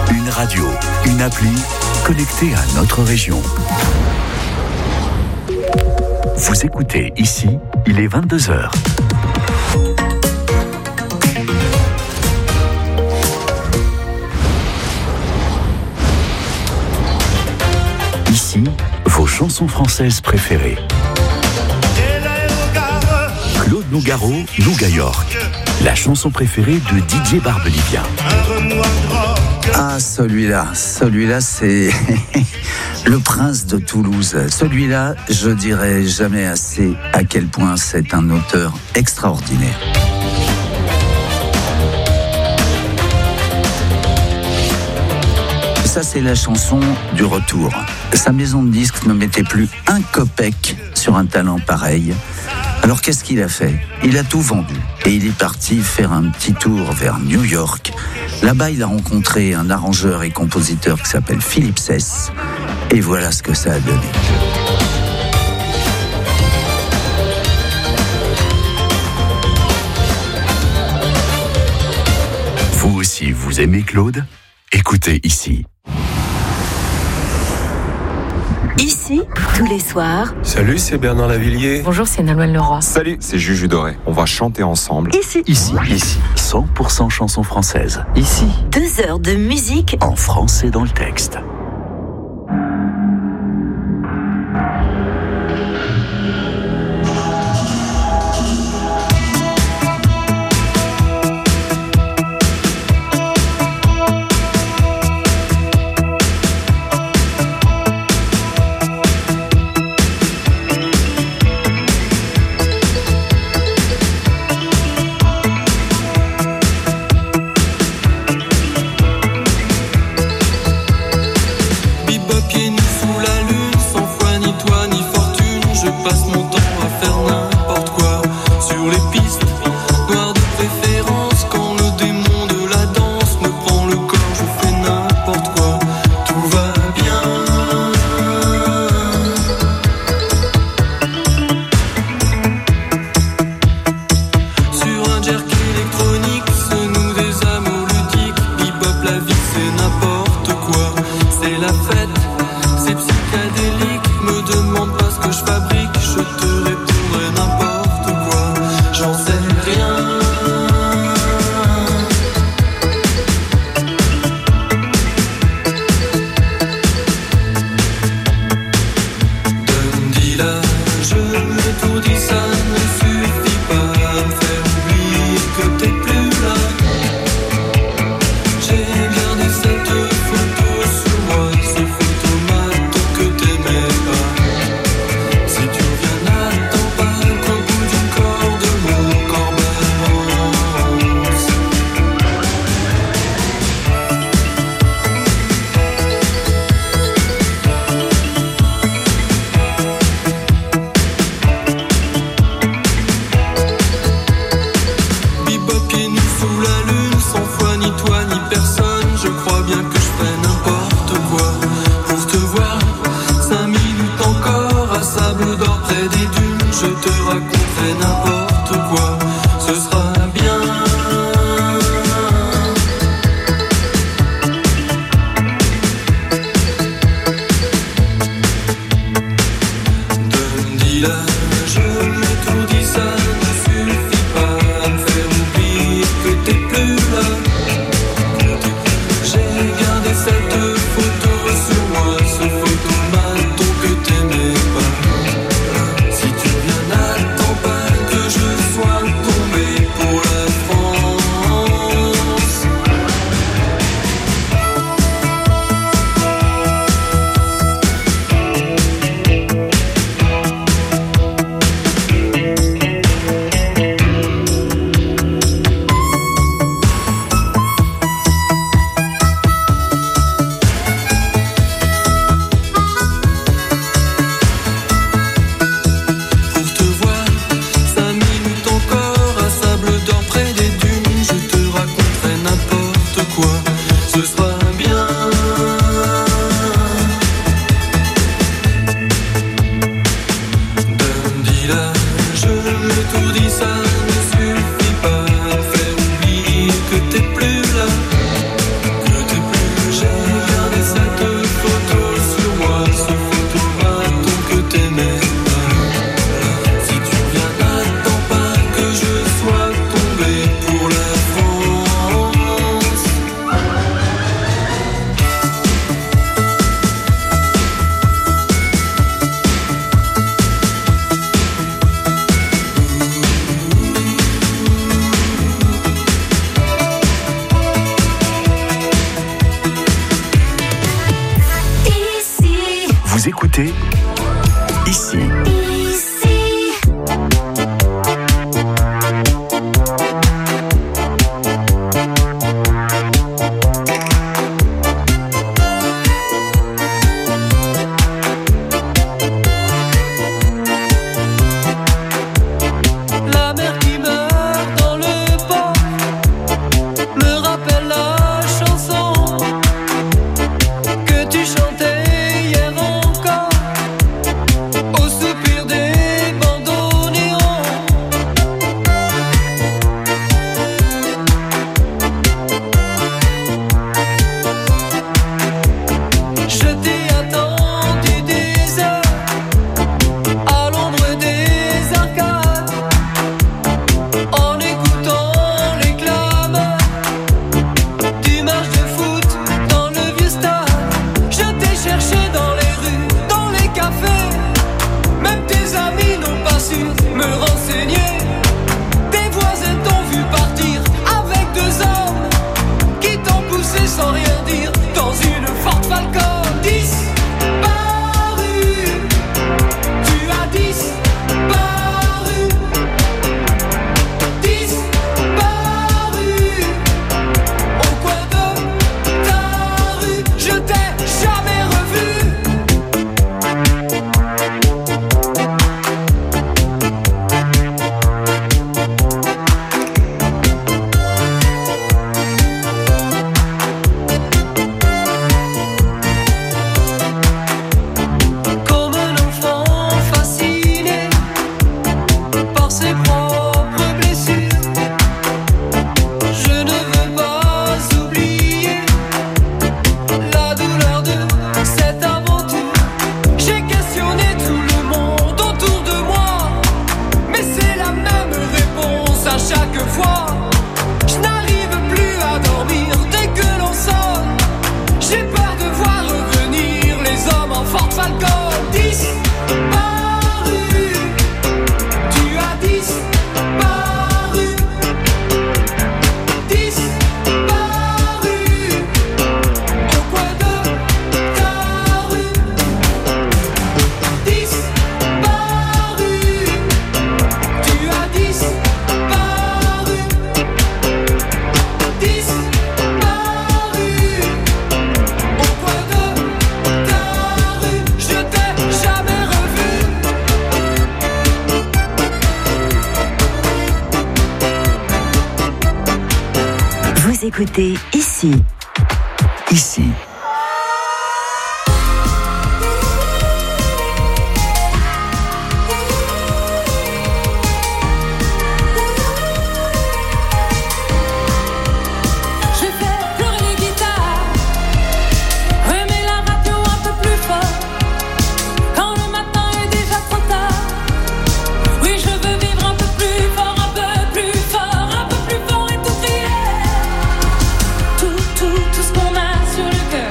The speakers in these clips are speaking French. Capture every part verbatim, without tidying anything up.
Une radio, une appli, connectée à notre région. Vous écoutez ici, il est vingt-deux heures. Ici, vos chansons françaises préférées. Claude Nougaro, Nouga York. La chanson préférée de D J Barbelivien. Ah, celui-là, celui-là, c'est le prince de Toulouse. Celui-là, je dirais jamais assez à quel point c'est un auteur extraordinaire. Ça, c'est la chanson du retour. Sa maison de disques ne mettait plus un copec sur un talent pareil. Alors qu'est-ce qu'il a fait ? Il a tout vendu et il est parti faire un petit tour vers New York. Là-bas, il a rencontré un arrangeur et compositeur qui s'appelle Philippe Sess. Et voilà ce que ça a donné. Vous aussi, vous aimez Claude ? Écoutez ici. Ici, tous les soirs. Salut, c'est Bernard Lavillier. Bonjour, c'est Nolwenn Leroy. Salut, c'est Juju Doré. On va chanter ensemble. Ici. Ici, ici. cent pour cent chansons françaises. Ici. Deux heures de musique. En français dans le texte. Vous écoutez ici. Écoutez ici. Ici. Tout, tout, tout ce qu'on a sur le cœur.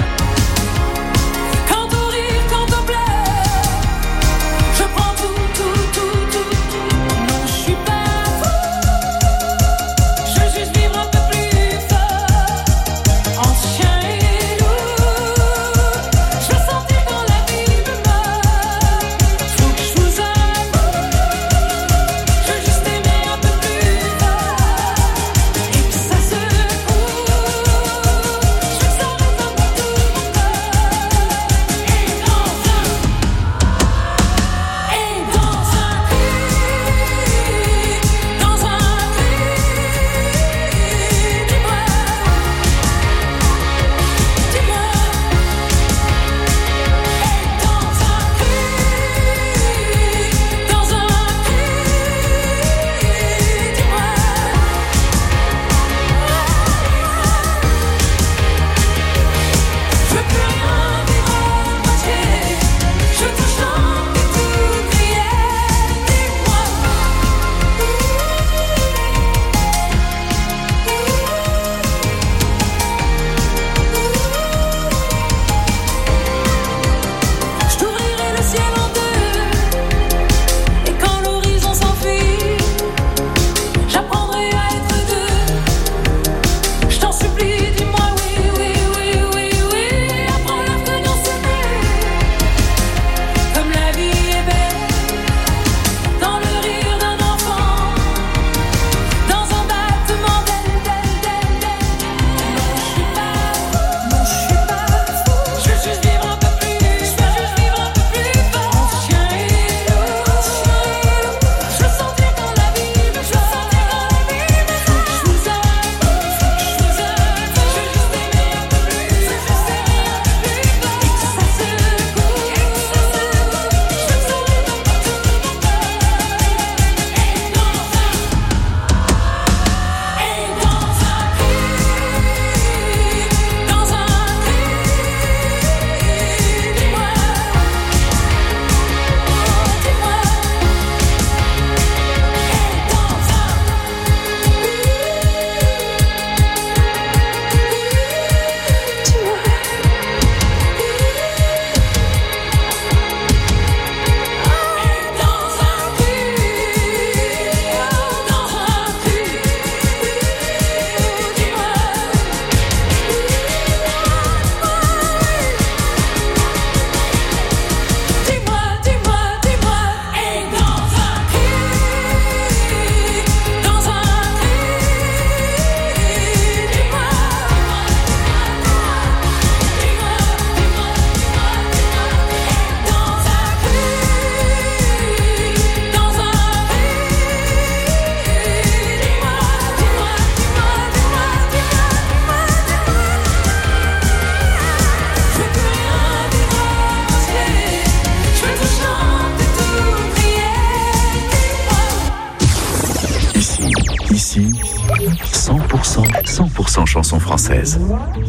chanson française.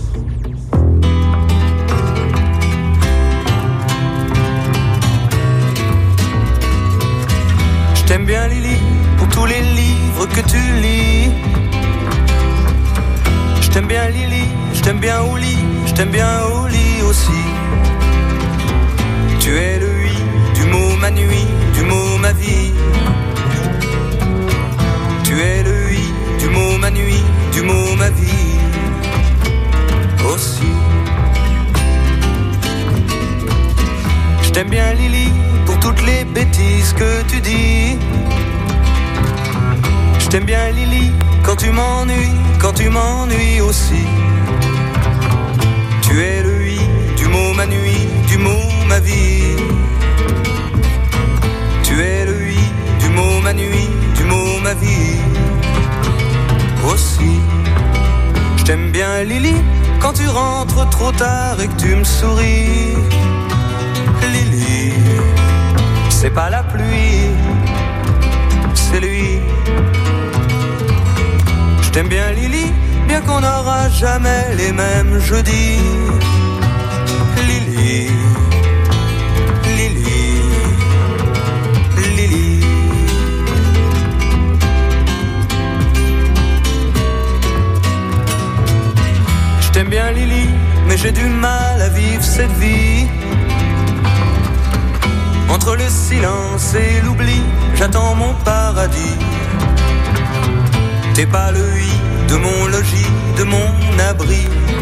Je t'aime bien Lily, pour tous les livres que tu lis. Je t'aime bien Lily, je t'aime bien au lit, je t'aime bien au lit aussi. Tu es le oui du mot ma nuit, du mot ma vie. Tu es le oui du mot ma nuit, du mot ma vie aussi. Je t'aime bien Lily, pour toutes les bêtises que tu dis. Je t'aime bien Lily, quand tu m'ennuies, quand tu m'ennuies aussi. Tu es le oui du mot ma nuit, du mot ma vie. Tu es le oui du mot ma nuit, du mot ma vie aussi. Je t'aime bien Lily, quand tu rentres trop tard et que tu me souris. Lily, c'est pas la pluie, c'est lui. Je t'aime bien Lily, bien qu'on n'aura jamais les mêmes jeudis. Lily, Lily, Lily. Je t'aime bien Lily, mais j'ai du mal à vivre cette vie. Entre le silence et l'oubli, j'attends mon paradis. T'es pas le oui de mon logis, de mon abri.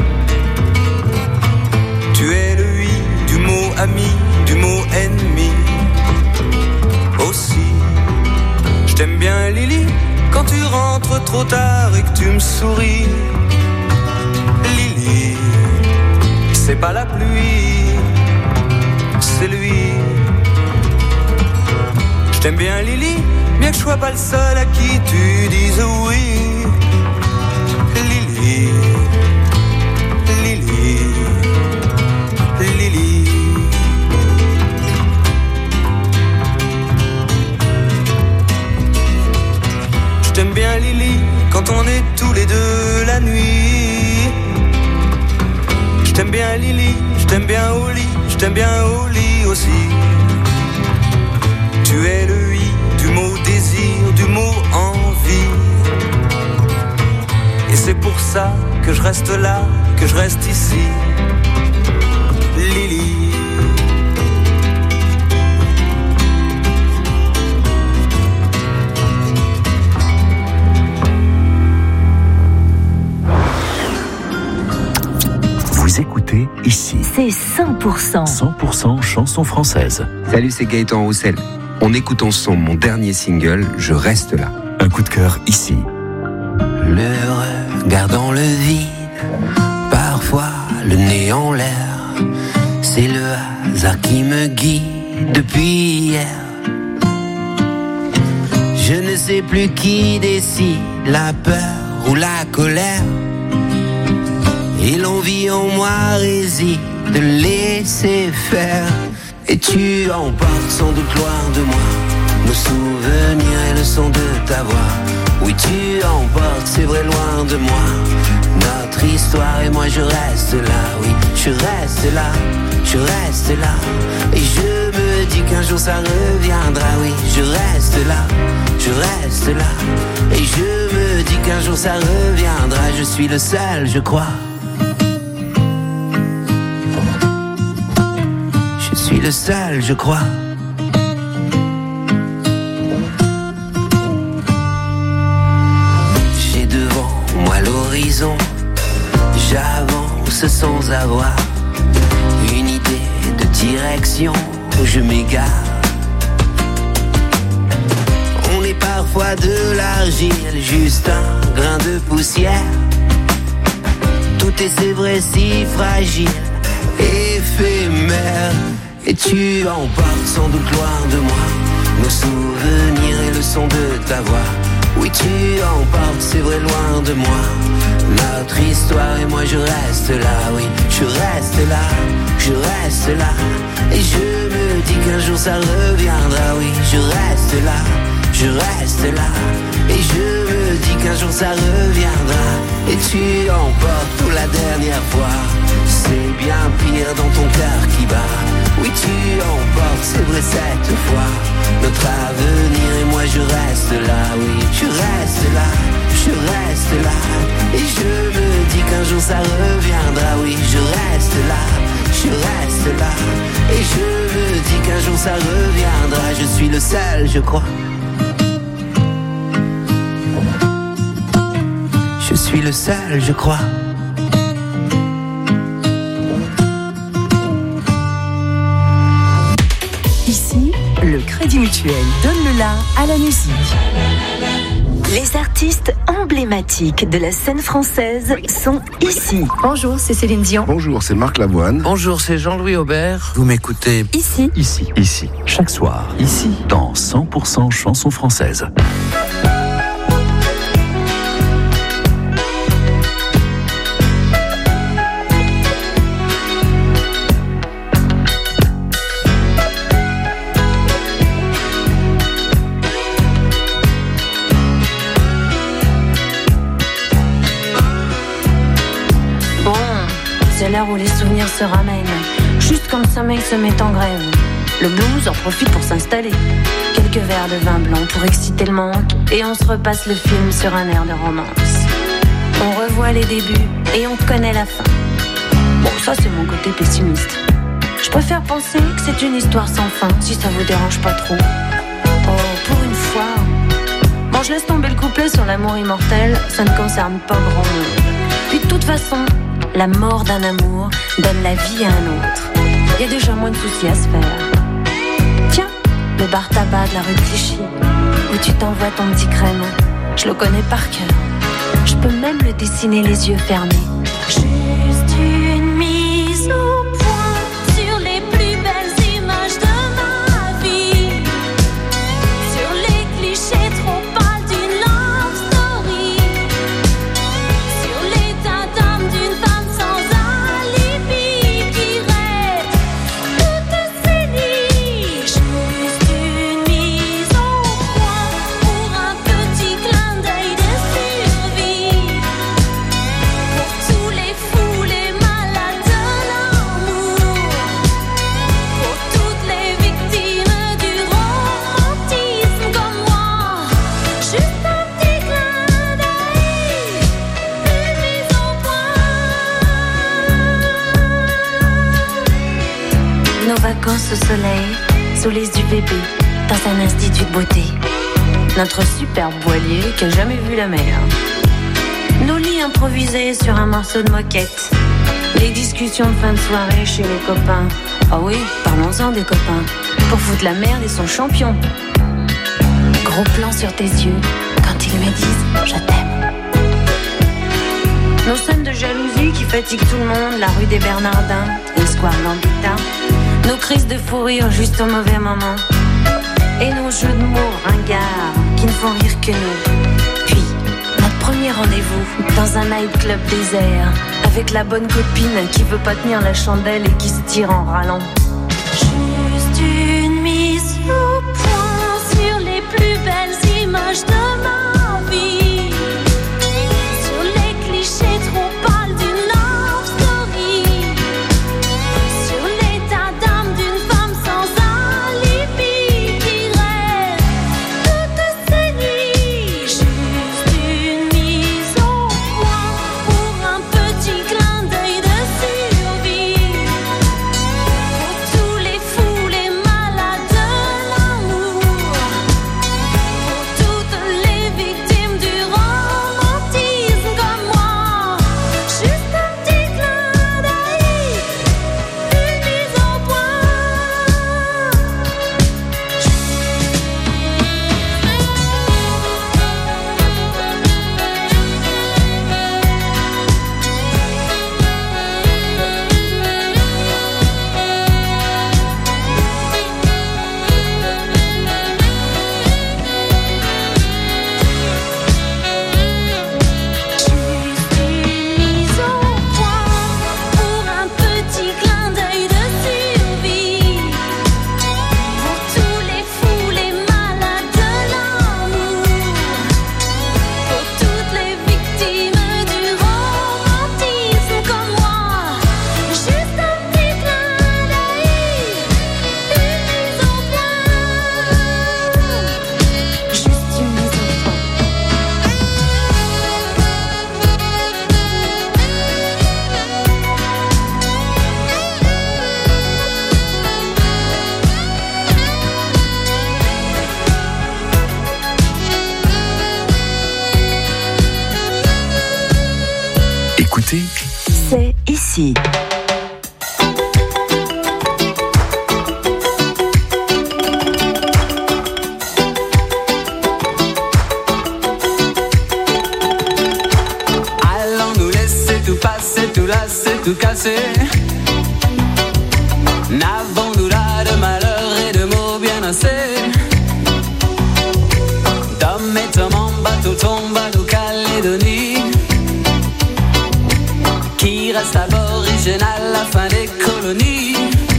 Tu es le oui du mot ami, du mot ennemi aussi. Je t'aime bien Lily, quand tu rentres trop tard et que tu me souris. Lily, c'est pas la pluie, c'est lui. Je t'aime bien Lily, bien que je sois pas le seul à qui tu dises oui. Lily, Lily, Lily. Je t'aime bien Lily, quand on est tous les deux la nuit. Je t'aime bien Lily, je t'aime bien au lit, je t'aime bien au lit aussi. Tu es le oui du mot désir, du mot envie. Et c'est pour ça que je reste là, que je reste ici. Lily. Vous écoutez ici. C'est cent pour cent. cent pour cent chanson française. Salut, c'est Gaëtan Roussel. On écoute ensemble mon dernier single, Je reste là. Un coup de cœur ici. Le regard dans le vide, parfois le nez en l'air. C'est le hasard qui me guide depuis hier. Je ne sais plus qui décide, la peur ou la colère. Et l'envie en moi réside de laisser faire. Et tu emportes sans doute loin de moi nos souvenirs et le son de ta voix. Oui, tu emportes, c'est vrai, loin de moi notre histoire, et moi je reste là. Oui, je reste là, je reste là. Et je me dis qu'un jour ça reviendra. Oui, je reste là, je reste là. Et je me dis qu'un jour ça reviendra. Je suis le seul, je crois. Je suis le seul, je crois. J'ai devant moi l'horizon. J'avance sans avoir une idée de direction où je m'égare. On est parfois de l'argile, juste un grain de poussière. Tout est, c'est vrai, si fragile, éphémère. Et tu emportes sans doute loin de moi nos souvenirs et le son de ta voix. Oui, tu emportes, c'est vrai, loin de moi notre histoire, et moi je reste là. Oui, je reste là, je reste là. Et je me dis qu'un jour ça reviendra. Oui, je reste là, je reste là. Et je me dis qu'un jour ça reviendra. Et tu emportes pour la dernière fois. C'est bien pire dans ton cœur qui bat. Oui, tu emportes, c'est vrai cette fois. Notre avenir et moi je reste là. Oui, tu restes là, je reste là. Et je me dis qu'un jour ça reviendra. Oui, je reste là, je reste là. Et je me dis qu'un jour ça reviendra. Je suis le seul, je crois. Je suis le seul, je crois. Ici, le Crédit Mutuel donne le la à la musique. Les artistes emblématiques de la scène française sont ici. Bonjour, c'est Céline Dion. Bonjour, c'est Marc Lavoine. Bonjour, c'est Jean-Louis Aubert. Vous m'écoutez Ici. Ici, ici, chaque soir, ici, dans cent pour cent chansons françaises. C'est l'heure où les souvenirs se ramènent. Juste quand le sommeil se met en grève, le blues en profite pour s'installer. Quelques verres de vin blanc pour exciter le manque, et on se repasse le film sur un air de romance. On revoit les débuts et on connaît la fin. Bon, ça c'est mon côté pessimiste. Je préfère penser que c'est une histoire sans fin, si ça vous dérange pas trop. Oh, pour une fois. Bon, je laisse tomber le couplet sur l'amour immortel, ça ne concerne pas grand monde. Puis de toute façon, la mort d'un amour donne la vie à un autre. Il y a déjà moins de soucis à se faire. Tiens, le bar tabac de la rue de Clichy, où tu t'envoies ton petit crème, je le connais par cœur. Je peux même le dessiner les yeux fermés. Juste une mise au point sur les plus belles images de ma vie, sur les clichés trop pâles d'une love story, sur l'état d'âme d'une femme sans alibi qui rêve toutes ses nuits. Juste une mise au point pour un petit clin d'œil de survie, pour tous les fous, les malades de l'amour, pour toutes les victimes du romantisme comme moi. Juste un petit clin d'œil, une mise au point. Nos vacances au soleil, sous les U V B, dans un institut de beauté. Notre superbe voilier qui a jamais vu la mer. Nos lits improvisés sur un morceau de moquette. Les discussions de fin de soirée chez les copains. Ah oui, parlons-en des copains. Pour foutre la merde, ils sont champions. Gros plan sur tes yeux quand ils me disent je t'aime. Nos scènes de jalousie qui fatiguent tout le monde. La rue des Bernardins et le square Gambetta. Nos crises de fou rire juste au mauvais moment. Et nos jeux de mots ringards qui ne font rire que nous. Puis, notre premier rendez-vous dans un nightclub désert, avec la bonne copine qui veut pas tenir la chandelle et qui se tire en râlant. Juste une mise au point sur les plus belles images de ma vie, sur les clichés trop pâles d'une love story, sur l'état d'âme d'une femme sans alibi qui rêve toutes ses nuits. Juste une mise au point pour un petit clin d'œil de survie, pour tous les fous, ici. Allons nous laisser tout passer, tout lasser, tout casser. N'avons-nous là de malheur et de mots bien assez? D'hommes et hommes en bateau tombent à Nouvelle-Calédonie, qui reste aborigène à la fin des colonies.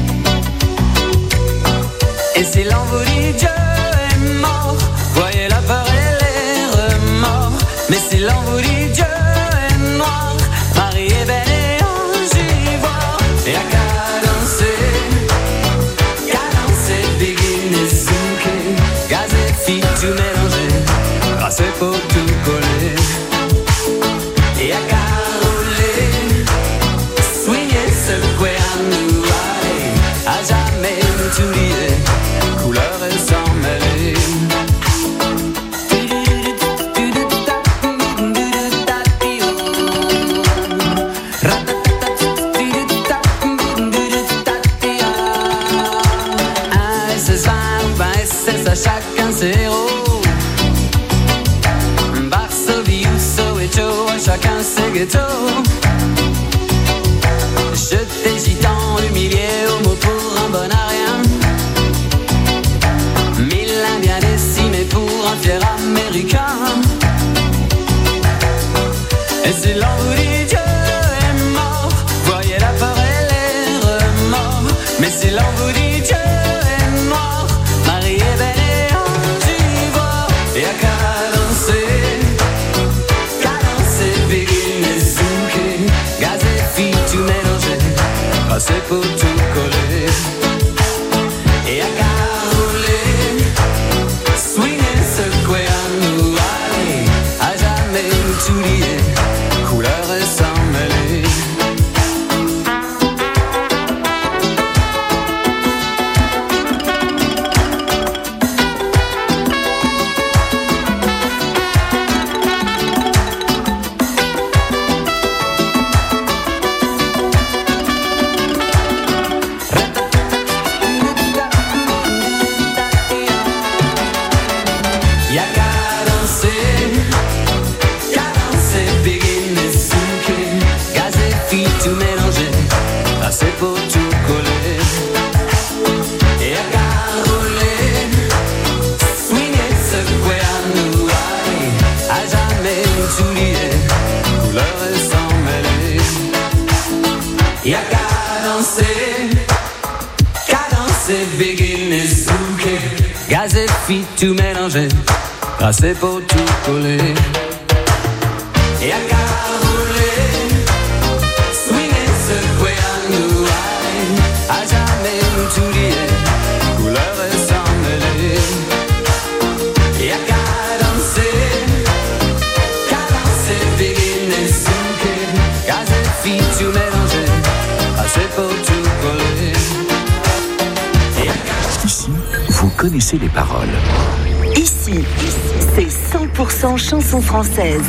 Et si l'on vous dit Dieu est mort, voyez la peur et les remords. Mais si l'on vous dit Dieu est noir, Marie est belle et ange ivoire. Et à cadencer, cadencer, begin et zouker, gaz et filles tout mélanger, grâce pour tout coller. Et à caroler, swinger, secouer à nous aller, à jamais tout lier, couleur et sans mêler. Chacun ses héros, Varsovie ou Soweto, chacun ses ghettos. Jeter gitan, humilié, homo pour un bon à rien. Mille indiens décimés pour un fier américain. Et si l'on vous dit Dieu est mort, voyez la peur et les remords. Mais si l'on vous dit Dieu est noir, Marie est belle. Et à cadencer, cadencer, begin et zouker, gaz et filles tout mélanger, passer pour tout coller. Et à caroler, swinger, secouer à nous aller, à jamais tout lier, couleur et sans mêler. Y'a qu'à danser, qu'à danser, begin et zouker, gaz et filles tout mélanger, passer pour tout coller. Y'a qu'à rouler, swinger, secouer à nous aller, à jamais tout lier, couleur et sans mêler. Y'a qu'à danser, qu'à danser, begin et zouker, gaz et filles tout mélanger, passer pour tout coller. Ici, vous connaissez les paroles. Ici, c'est cent pour cent chansons françaises.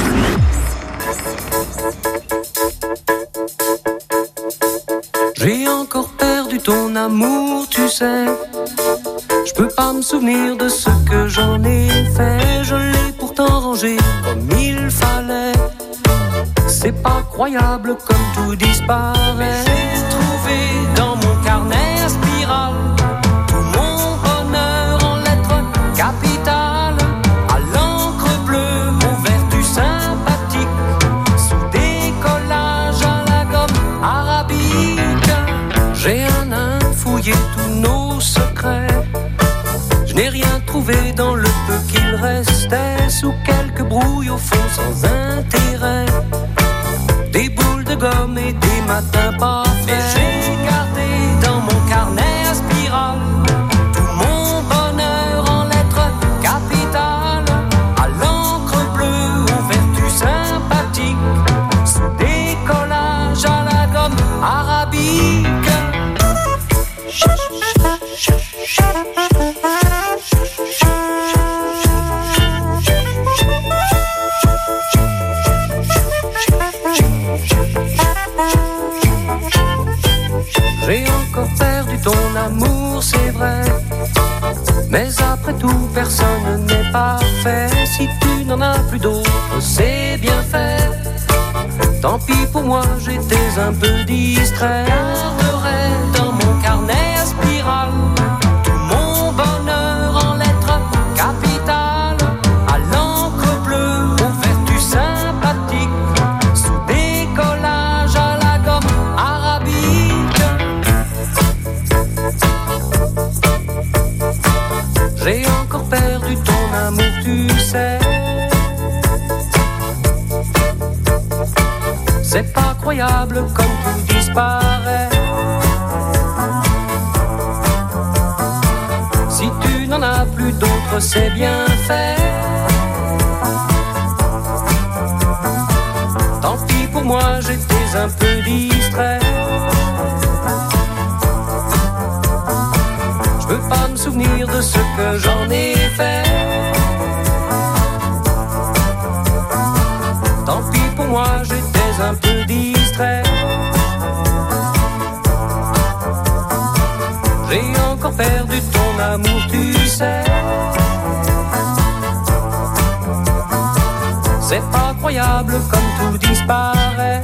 J'ai encore perdu ton amour, tu sais. Je peux pas me souvenir de ce que j'en ai fait. Je l'ai pourtant rangé comme il fallait. C'est pas croyable comme tout disparaît. Mais j'ai trouvé dans mon carnet à spirale tout mon bonheur en lettres capitales, à l'encre bleue, aux vertus sympathiques, sous des collages à la gomme arabique. J'ai un nain fouillé tous nos secrets. Je n'ai rien trouvé dans le peu qu'il restait, sous quelques brouilles au fond sans intérêt. Des boules de gomme et des matins pas faits. Mais j'ai gardé dans mon carnet à spirale tout mon bonheur en lettres capitales, à l'encre bleue, aux vertus sympathiques, sous des collages à la gomme arabique. l'amour, c'est vrai. Mais après tout, personne n'est parfait. Si tu n'en as plus d'autres, c'est bien fait. Tant pis pour moi, j'étais un peu distrait. Garderai dans mon carnet à spirale tout mon bonheur en lettres capitales, à l'encre bleue, aux vertus sympathiques, sous des collages à la gomme arabique. J'ai encore perdu ton amour, tu sais. C'est pas croyable comme tout disparaît. Si tu n'en as plus d'autres, c'est bien fait. Tant pis pour moi, j'étais un peu distrait. Je veux pas me souvenir de ce que j'en ai fait. Tant pis pour moi, j'étais un peu distrait. J'ai encore perdu ton amour, tu sais. C'est pas croyable comme tout disparaît.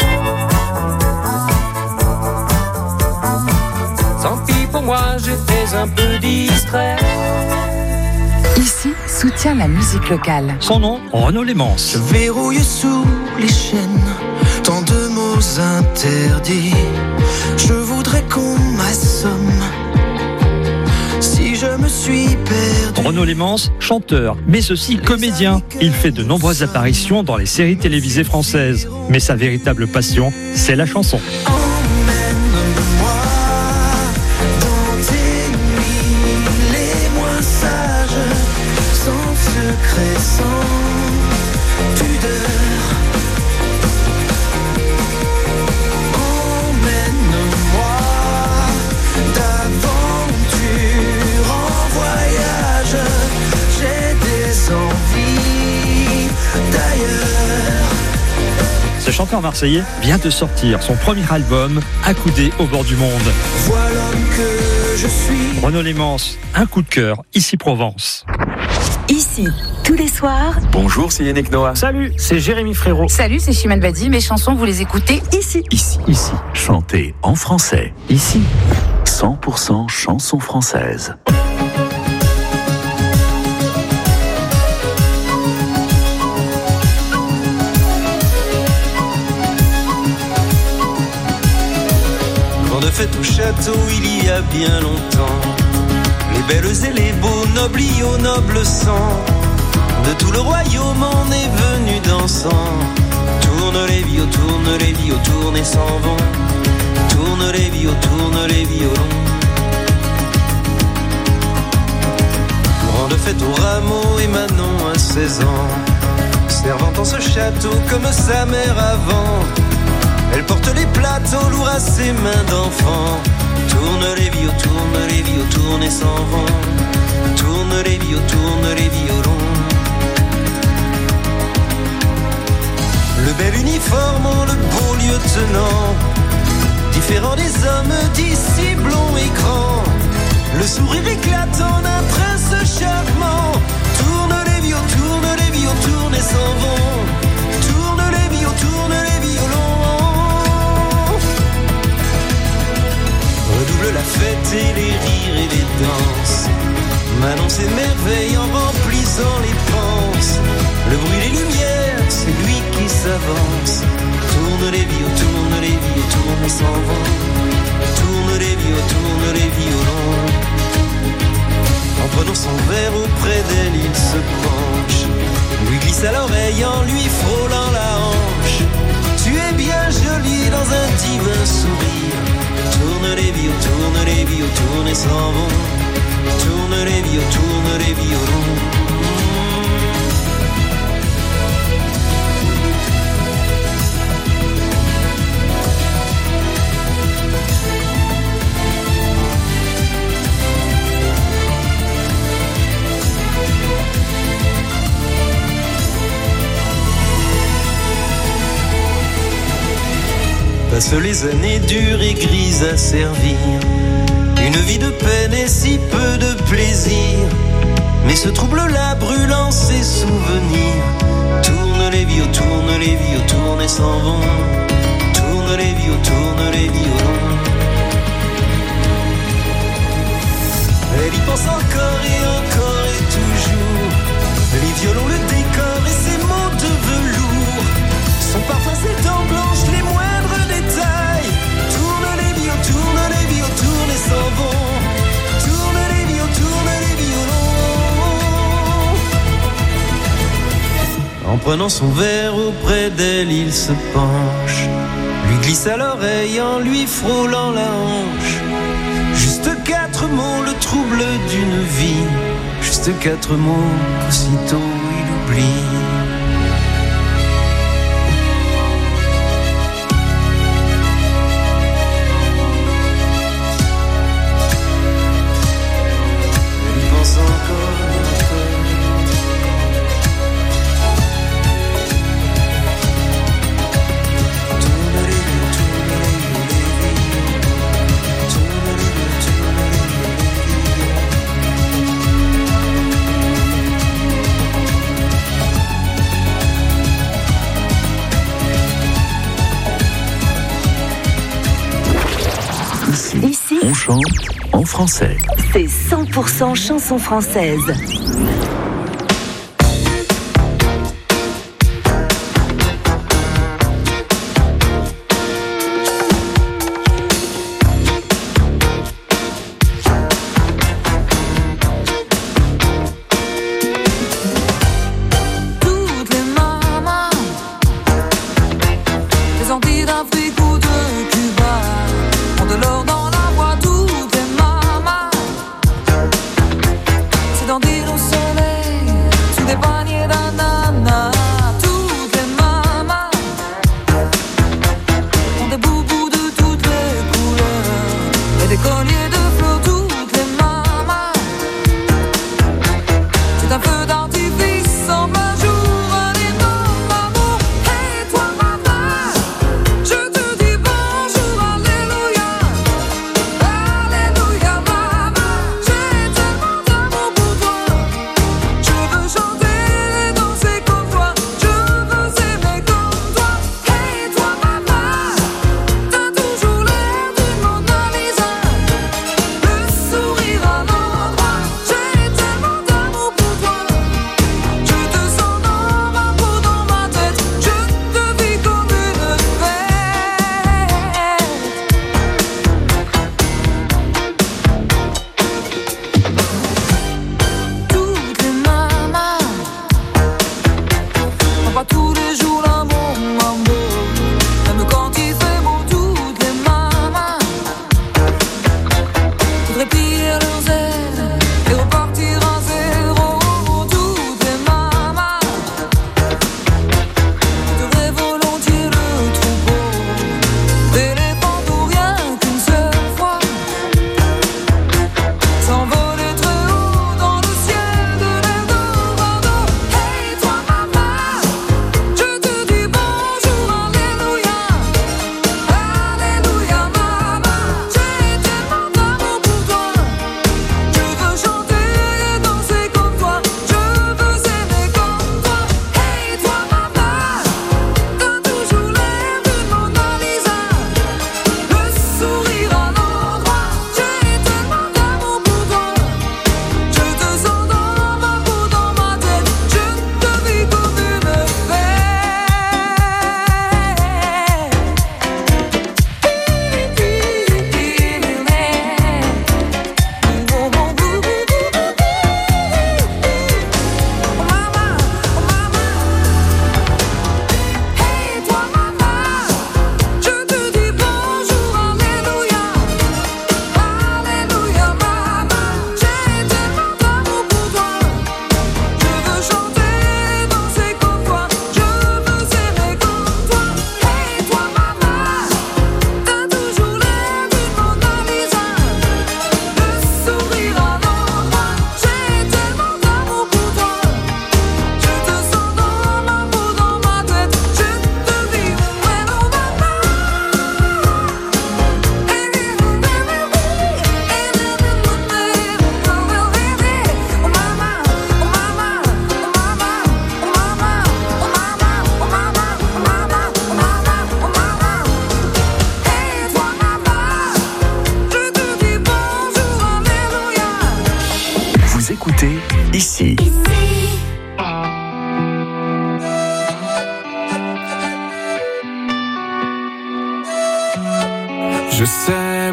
Tant pis pour moi, j'étais un peu distrait. Ici, soutient la musique locale. Son nom, Renaud Lémans. Je verrouille sous les chaînes, tant de mots interdits. Je voudrais qu'on m'assomme si je me suis perdu. Renaud Lémans, chanteur, mais aussi comédien. Il fait de nombreuses apparitions dans les séries télévisées françaises. Mais sa véritable passion, c'est la chanson. Sans pudeur, emmène-moi d'aventure en voyage. J'ai des envies d'ailleurs. Ce chanteur marseillais vient de sortir son premier album, Accoudé au bord du monde. Voilà l'homme que je suis. Renaud Lémans, un coup de cœur, ici Provence. Ici, tous les soirs. Bonjour, c'est Yannick Noah. Salut, c'est Jérémy Frérot. Salut, c'est Chimène Badi. Mes chansons, vous les écoutez ici. Ici, ici, chanté en français. Ici, cent pour cent chansons françaises. Vent de fête au château, il y a bien longtemps. Les belles et les beaux, nobles y au noble sang. De tout le royaume on est venu dansant. Tourne les vios, tourne les vios, tourne et s'en vont. Tourne les vios, tourne les violons. Grande fête au rameau et Manon à seize ans. Servant en ce château comme sa mère avant. Elle porte les plateaux lourds à ses mains d'enfant. Tourne les vios, tourne les vios, tourne et s'en vont. Tourne les vios, tourne les violons. Le bel uniforme, le beau lieutenant, différent des hommes d'ici blond et grand. Le sourire éclatant d'un prince charmant. Tourne les vios, tourne les vios, tourne et s'en vont. Tourne les vios, tourne les violons. Redouble la fête et les rires et les danses. Manon s'émerveille en remplissant les panses. Le bruit des lumières, c'est lui qui s'avance. Tourne les vios, tourne les vios, tourne et s'en vont. Tourne les vios, tourne les violons. En prenant son verre auprès d'elle, il se penche. Lui glisse à l'oreille en lui frôlant la hanche. Tu es bien jolie dans un divin sourire. Tourne les vios, tourne les vios, tourne et s'en vont. Tourne les vios, tourne les violons. Passent les années dures et grises à servir. Une vie de peine et si peu de plaisir. Mais ce trouble-là brûlant ses souvenirs. Tourne les vieux, tourne les vieux, tourne et s'en vont. Tourne les vieux, tourne les violons. Elle y pense encore et encore et toujours. Les violons, le décor et ses mots de velours. Son parfum, ses dents blanches, les moindres détails. Tourne les vieux, tourne les vieux, tourne et s'en vont. Tourne les vieux, tourne les violons. En prenant son verre auprès d'elle, il se penche. Lui glisse à l'oreille en lui frôlant la hanche. Juste quatre mots, le trouble d'une vie. Juste quatre mots qu'aussitôt il oublie. Il pense encore, encore. Tourne les vieux, tourne les vieux, les vieux. Tourne les vieux, tourne les vieux, les Ici, on chante en français. C'est cent pour cent chanson française. Hey, toi maman, t'as toujours l'air d'une Mona Lisa.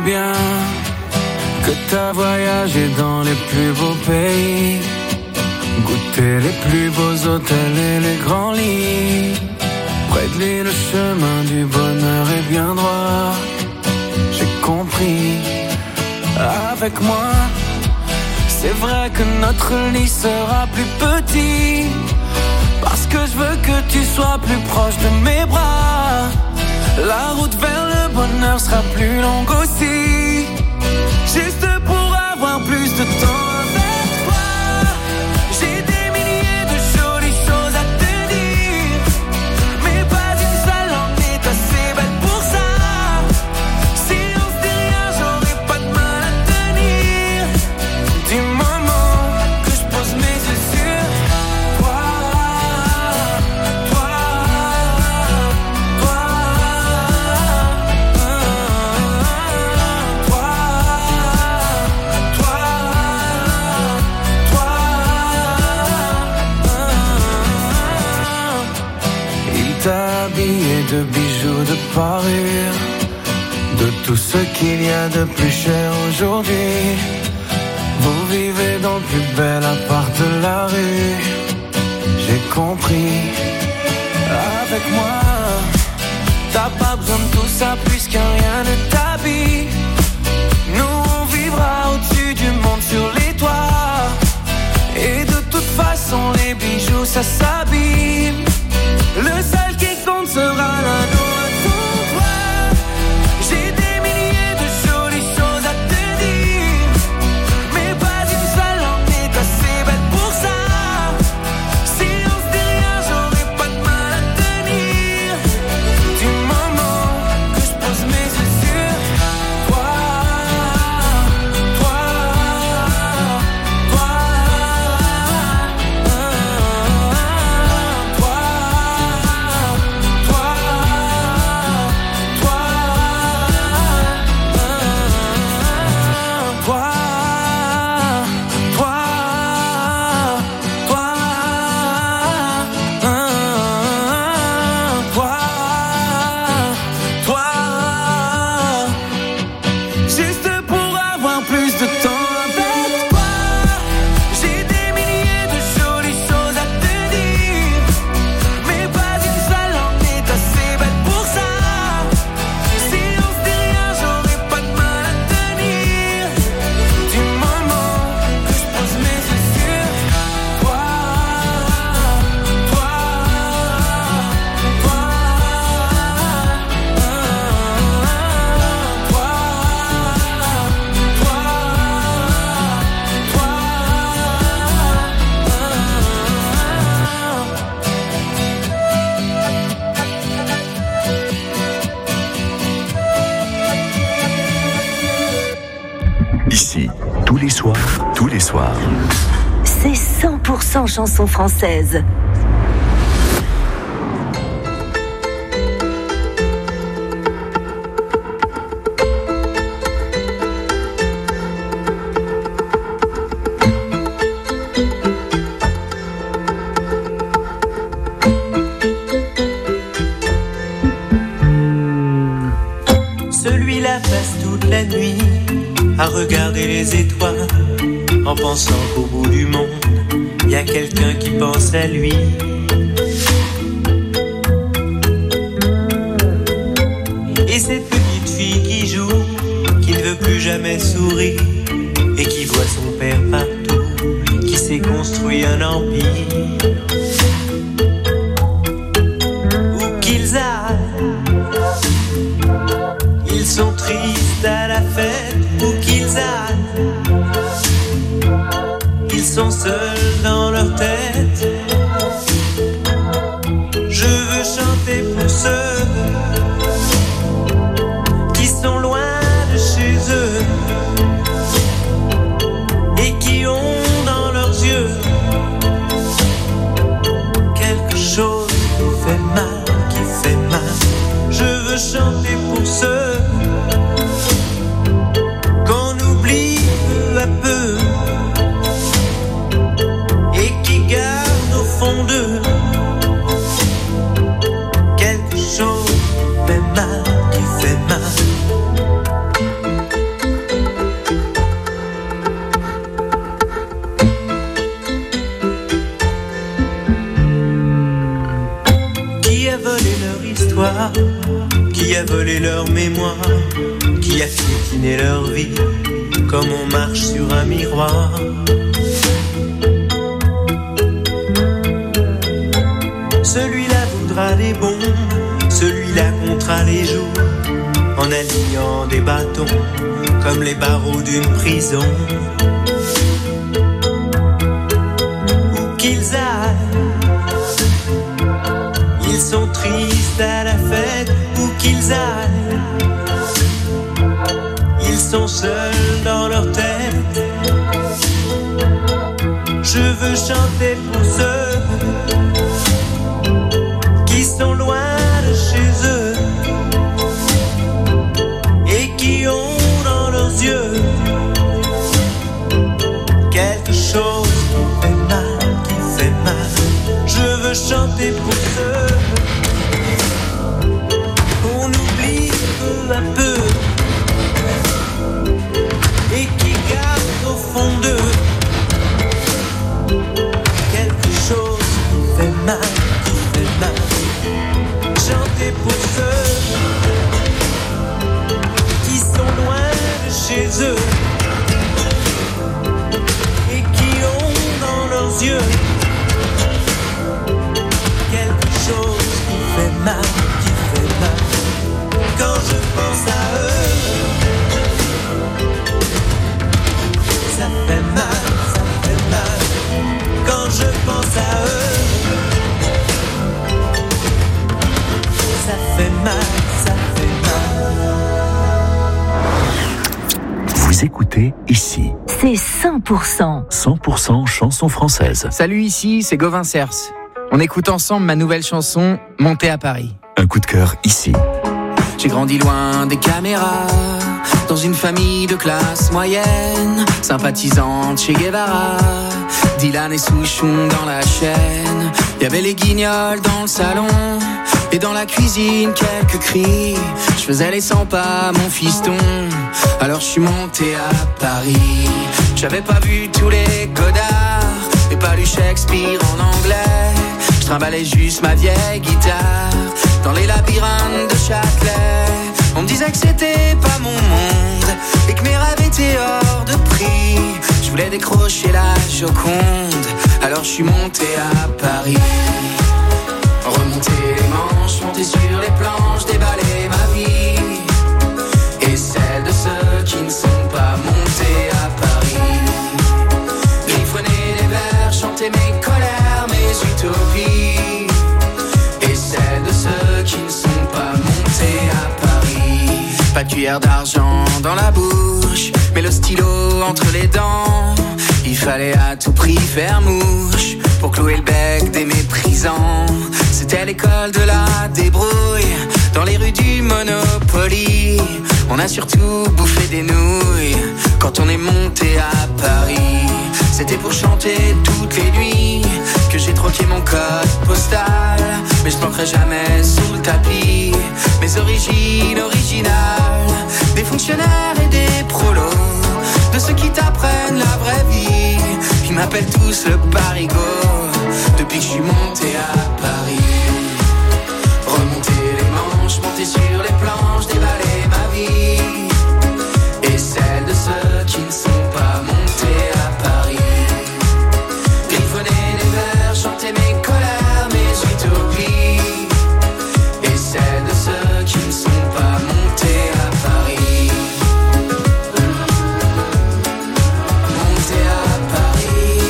bien que t'as voyagé dans les plus beaux pays, goûté les plus beaux hôtels et les grands lits. Près de lui le chemin du bonheur est bien droit. J'ai compris, avec moi, c'est vrai que notre lit sera plus petit, parce que je veux que tu sois plus proche de mes bras. La route vers le bonheur sera plus longue aussi, juste pour avoir plus de temps avec toi. J'ai des milliers de jolies choses à te dire, mais pas une seule en est assez belle pour ça. Si on se dit rien, j'aurais pas de mal à tenir, du moment que je pose mes yeux sur toi. Toi, toi, habillé de bijoux, de parures, de tout ce qu'il y a de plus cher aujourd'hui. Vous vivez dans le plus bel appart de la rue. J'ai compris, avec moi, t'as pas besoin de tout ça puisque rien ne t'habille. Nous on vivra au-dessus du monde sur les toits, et de toute façon les bijoux ça s'abîme. Le seul qui compte sera l'anneau à ton doigt. J'ai des milliers de jolies choses à te dire, mais pas une seule en est assez belle pour ça. Si on se dit rien, j'aurais pas de mal à tenir, du moment que je pose mes yeux sur toi. Toi, toi, Ici, tous les soirs, tous les soirs. C'est cent pour cent chansons françaises. Celui-là passe toute la nuit à regarder les étoiles, en pensant qu'au bout du monde, y a quelqu'un qui pense à lui. Et cette petite fille qui joue, qui ne veut plus jamais sourire, et qui voit son père partout, qui s'est construit un empire. Où qu'ils aillent, ils sont tristes à la fête, où qu'ils aillent, ils sont seuls dans leur tête. Je veux chanter pour ceux qui sont loin de chez eux et qui ont dans leurs yeux quelque chose qui fait mal, qui fait mal. Je veux chanter pour ceux qu'on oublie peu à peu et qui gardent a volé leur mémoire, qui a piétiné leur vie, comme on marche sur un miroir. Celui-là voudra des bons, celui-là comptera les jours, en alignant des bâtons, comme les barreaux d'une prison. Où qu'ils aillent, ils sont tristes à la fête, où qu'ils aillent, ils sont seuls dans leur tête. Je veux chanter pour ceux qui sont loin de chez eux et qui ont dans leurs yeux quelque chose qui fait mal, qui fait mal. Je veux chanter pour ceux qu'on oublie peu à peu et qui gardent au fond d'eux quelque chose qui fait mal, qui fait mal. Chanter pour ceux qui sont loin de chez eux et qui ont dans leurs yeux quelque chose qui fait mal, qui fait mal. Quand je pense à eux, ça fait mal, ça fait mal. Quand je pense à eux, ça fait mal, ça fait mal. Vous écoutez ici. C'est cent pour cent. cent pour cent chansons françaises. Salut, ici, c'est Gauvin Cers. On écoute ensemble ma nouvelle chanson, Montée à Paris. Un coup de cœur ici. J'ai grandi loin des caméras, dans une famille de classe moyenne, sympathisante chez Guevara, Dylan et Souchon dans la chaîne. Y avait les guignols dans le salon, et dans la cuisine quelques cris. Je faisais les cent pas, mon fiston, alors je suis monté à Paris. J'avais pas vu tous les Godard, et pas lu Shakespeare en anglais. Je trimballais juste ma vieille guitare dans les labyrinthes de Châtelet. On me disait que c'était pas mon monde et que mes rêves étaient hors de prix. Je voulais décrocher la Joconde, alors je suis monté à Paris. Remonter les manches, monter sur les planches, déballer ma vie et celle de ceux qui ne sont pas montés à Paris. Griffonner les vers, chanter mes colères, mes utopies et celle de ceux qui ne sont pas montés à Paris. Pas de cuillère d'argent dans la bouche, mais le stylo entre les dents. Il fallait à tout prix faire mouche pour clouer le bec des méprisants. C'était l'école de la débrouille, dans les rues du Monopoly. On a surtout bouffé des nouilles quand on est monté à Paris. C'était pour chanter toutes les nuits que j'ai troqué mon code postal. Mais je planquerai jamais sous le tapis mes origines originales. Des fonctionnaires et des prolos, de ceux qui t'apprennent la vraie vie. Ils m'appellent tous le parigot depuis que je suis monté à Paris. Remonter les manches, monter sur les planches, déballer ma vie et celle de ceux qui ne sont pas montés à Paris. Griffonner les vers, chanter mes colères, mes utopies et celle de ceux qui ne sont pas montés à Paris. Monter à Paris.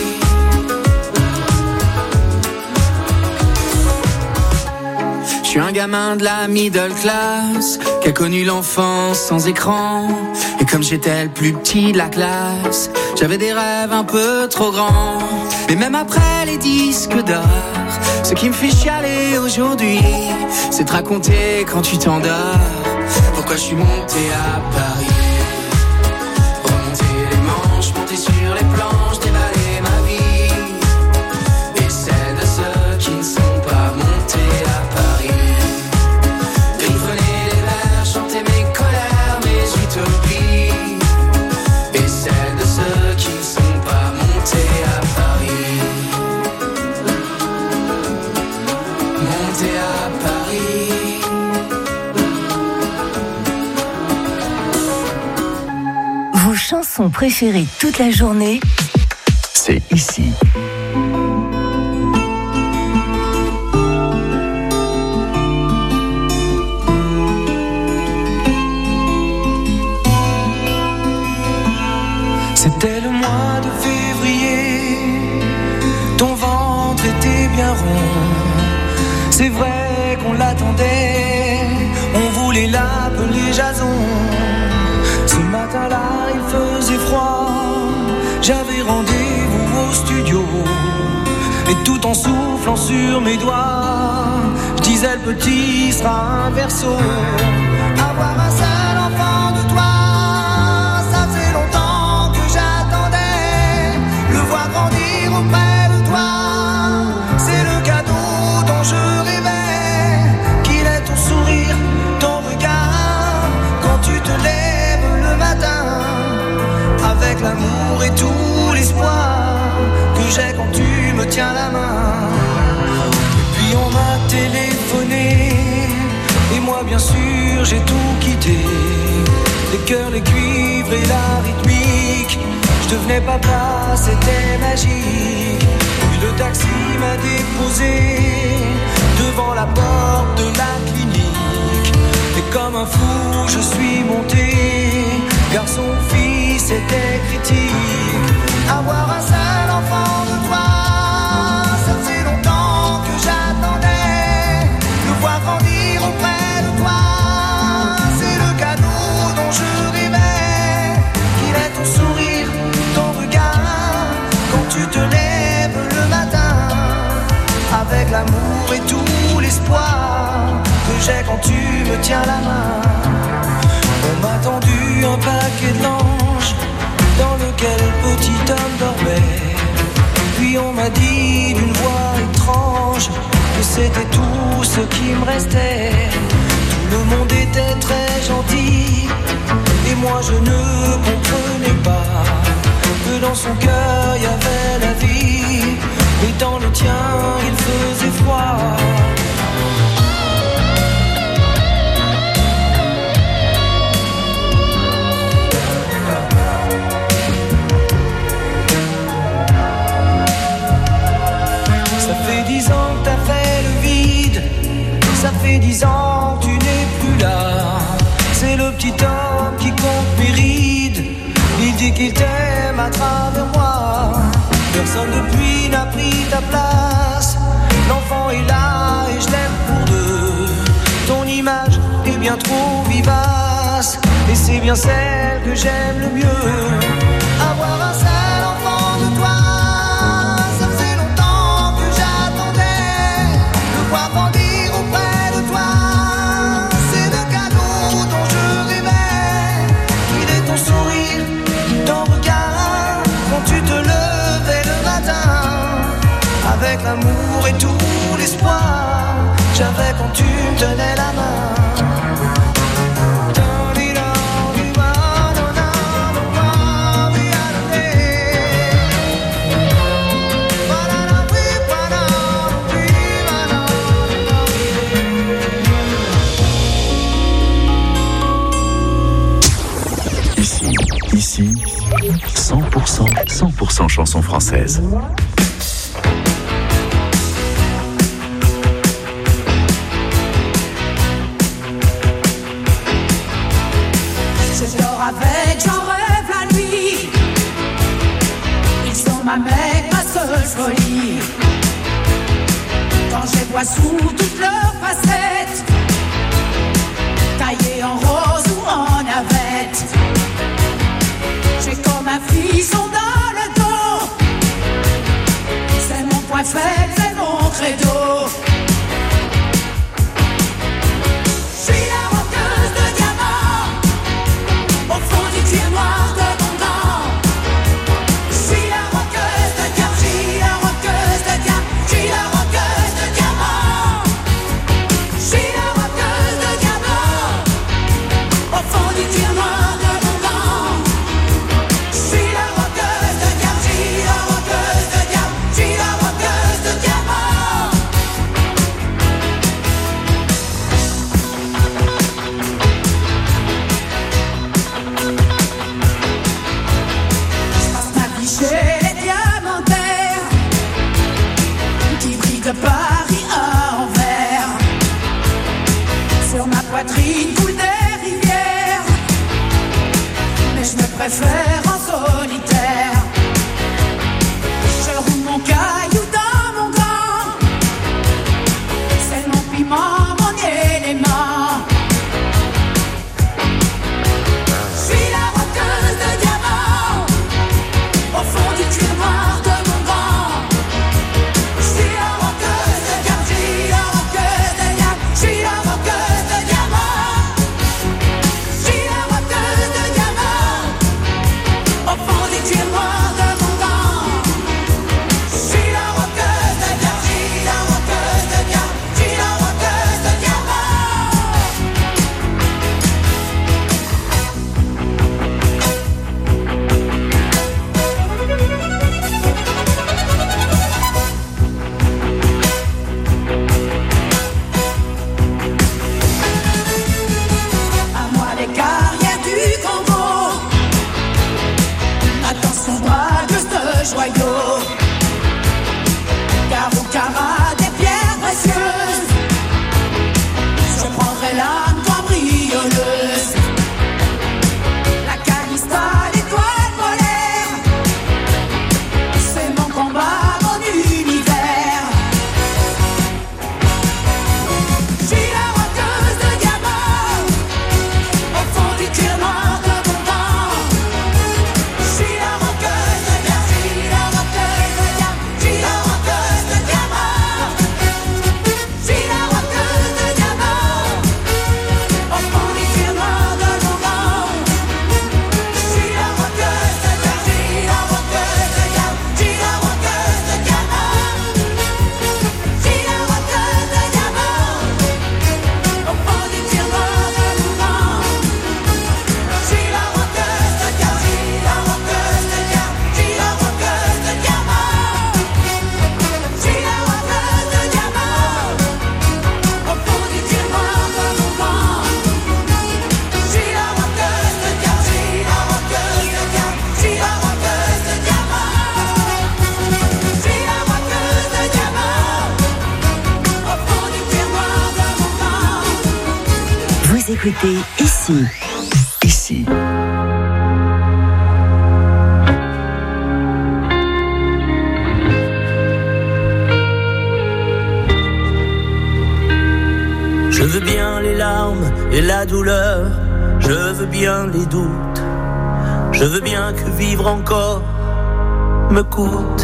Je suis un gamin de la middle class qui a connu l'enfance sans écran. Et comme j'étais le plus petit de la classe, j'avais des rêves un peu trop grands. Mais même après les disques d'or, ce qui me fait chialer aujourd'hui, c'est de raconter quand tu t'endors pourquoi je suis monté à Paris. Remonter les manches, monter sur les planches, déballer ma vie et celle de ceux qui ne sont pas montés à Paris. Griffonner les vers, chanter mes colères, mes utopies et celle de ceux qui ne sont pas montés à Paris. Monter à Paris. chansons préférées toute la journée, c'est ici. C'était le mois de février, ton ventre était bien rond. C'est vrai qu'on l'attendait, on voulait l'appeler Jason. Ce matin-là, il faisait froid, j'avais rendez-vous au studio. Et tout en soufflant sur mes doigts, je disais le petit sera un verso. Avoir un seul enfant de toi, ça faisait longtemps que j'attendais. Le voir grandir auprès de toi, c'est le cadeau dont je rêvais. Qu'il ait ton sourire, ton regard, quand tu te lèves le matin, avec l'amour et tout l'espoir que j'ai quand tu me tiens la main. Et puis on m'a téléphoné, et moi bien sûr j'ai tout quitté. Les cœurs, les cuivres et la rythmique, je devenais papa, c'était magique. Puis le taxi m'a déposé devant la porte de la clinique. Et comme un fou je suis monté, garçon, fille, c'était critique. Avoir un seul enfant de toi, ça faisait longtemps que j'attendais. Le voir grandir auprès de toi, c'est le cadeau dont je rêvais. Qu'il ait ton sourire, ton regard, quand tu te lèves le matin, avec l'amour et tout l'espoir que j'ai quand tu me tiens la main. On m'a tendu un paquet de linge dans lequel petit homme dormait. Puis on m'a dit d'une voix étrange que c'était tout ce qui me restait. Tout le monde était très gentil et moi je ne comprenais pas que dans son cœur il y avait la vie, mais dans le tien il faisait froid. Ça fait dix ans que t'as fait le vide, ça fait dix ans que tu n'es plus là. C'est le petit homme qui compte mes rides, il dit qu'il t'aime à travers moi. Personne depuis n'a pris ta place, l'enfant est là et je l'aime pour deux. Ton image est bien trop vivace, et c'est bien celle que j'aime le mieux. Avoir un seul enfant de toi, ça faisait longtemps que j'attendais. Le voir grandir auprès de toi, c'est le cadeau dont je rêvais. Il est ton sourire, ton regard, quand tu te levais le matin, avec l'amour et tout l'espoir j'avais quand tu me tenais la main. Ici, cent pour cent, cent pour cent chansons françaises. Je dors avec, j'en rêve la nuit. Ils sont ma mec, ma seule folie. Quand je les vois sous toutes leurs facettes, taillées en rose ou en navette, j'ai comme un frisson dans le dos. C'est mon point faible, c'est mon credo. Je suis la roqueuse de diamant, au fond du cuir noir de mon gant. Je suis la roqueuse de diamant, je suis la roqueuse de diamant, je suis la roqueuse de diamant. Je suis la roqueuse de diamant, au fond du cuir noir de mon gant. Je suis la roqueuse de diamant, je suis la roqueuse de diamant, je suis la roqueuse de diamant. collines coulent des rivières, mais je me préfère en solitaire. Je roule mon caillou dans mon gant, c'est mon piment, mon élément. Je suis la roqueuse de diamant, au fond du cuir noir de mon gant. Je suis la roqueuse de diamant, je suis la roqueuse de diamant, je suis la roqueuse de diamant. Je suis la roqueuse de diamant, au fond du cuir noir de mon gant. Je suis la roqueuse de diamant, je suis la roqueuse de diamant, je suis la roqueuse de diamant. À moi les carrières du Congo, attention braqueuse de joyaux, car au carat des pierres précieuses, je prendrai l'âme cambrioleuse. La calista, l'étoile polaire, c'est mon combat, mon univers. Je suis la roqueuse de diamant, au fond du cuir noir de mon gant. Je suis la roqueuse de diamant, je suis la roqueuse de diamant, je suis la roqueuse de diamant. Je suis la roqueuse de diamant, au fond du cuir noir de mon gant. Je suis la roqueuse de diamant, je suis la roqueuse de diamant, je suis la roqueuse de diamant. Je suis la roqueuse de diamant, au fond du cuir noir de mon gant. Je suis la roqueuse de diamant, je suis la roqueuse de diamant, je suis la roqueuse de diamant. Je suis la roqueuse de diamant, au fond du cuir noir de mon gant. Je suis la roqueuse de diamant, je suis la roqueuse de diamant, je suis la roqueuse de diamant. Je suis la roqueuse de diamant, au fond du cuir noir de mon gant. Vous écoutez ici. Ici, Je veux bien les larmes et la douleur, je veux bien les doutes, je veux bien que vivre encore me coûte.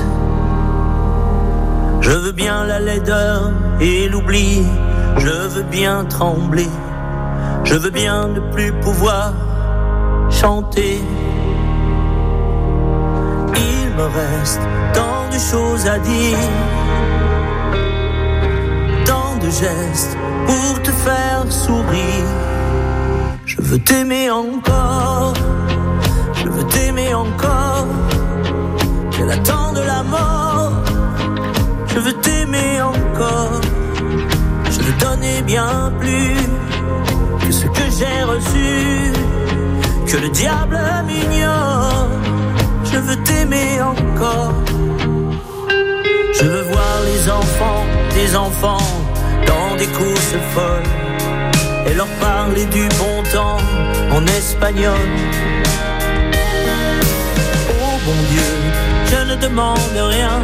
Je veux bien la laideur et l'oubli, je veux bien trembler, je veux bien ne plus pouvoir chanter. Il me reste tant de choses à dire, tant de gestes pour te faire sourire. Je veux t'aimer encore, je veux t'aimer encore, qu'elle attend de la mort. Je veux t'aimer encore, je veux donner bien plus que ce que j'ai reçu, que le diable m'ignore. Je veux t'aimer encore. Je veux voir les enfants, des enfants dans des courses folles et leur parler du bon temps en espagnol. Oh bon Dieu, je ne demande rien,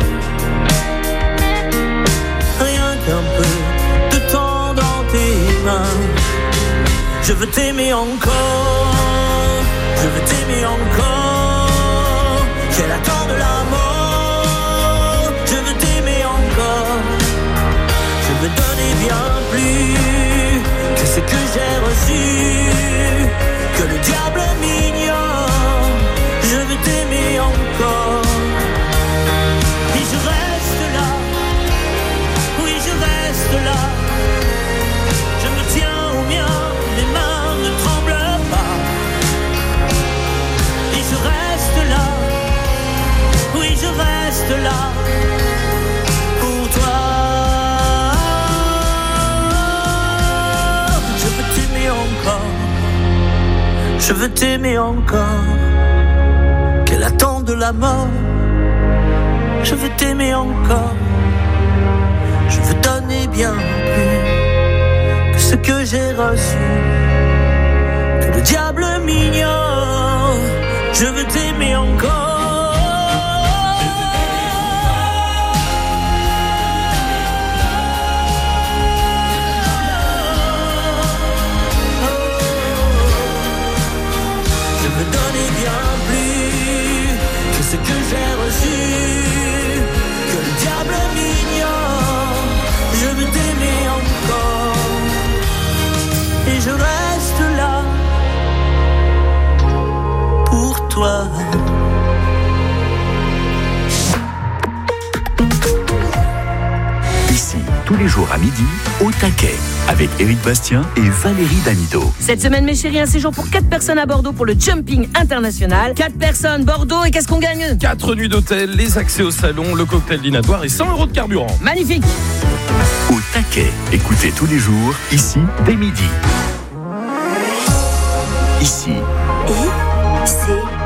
rien qu'un peu de temps dans tes mains. Je veux t'aimer encore, je veux t'aimer encore, qu'elle attend de la mort. Je veux t'aimer encore, je veux donner bien plus que ce que j'ai reçu, que le diable m'ignore. Je veux t'aimer encore, et je reste là, oui je reste là. Je me tiens au mien, les mains ne tremblent pas, et je reste là, oui je reste là pour toi. Je veux t'aimer encore, je veux t'aimer encore, qu'elle attend de la mort. Je veux t'aimer encore, je veux donner bien plus que ce que j'ai reçu, diable mignon, je veux t'aimer encore. Je veux donner bien plus que ce que j'ai reçu, que le diable m'ignore. Je veux t'aimer encore et je reste là pour toi. Ici, tous les jours à midi, au taquet, avec Éric Bastien et Valérie Damido. Cette semaine, mes chéris, un séjour pour quatre personnes à Bordeaux pour le Jumping International. quatre personnes, Bordeaux, et qu'est-ce qu'on gagne? quatre nuits d'hôtel, les accès au salon, le cocktail dînatoire et cent euros de carburant. Magnifique. Au taquet, écoutez tous les jours, ici, dès midi. Ici. Et c'est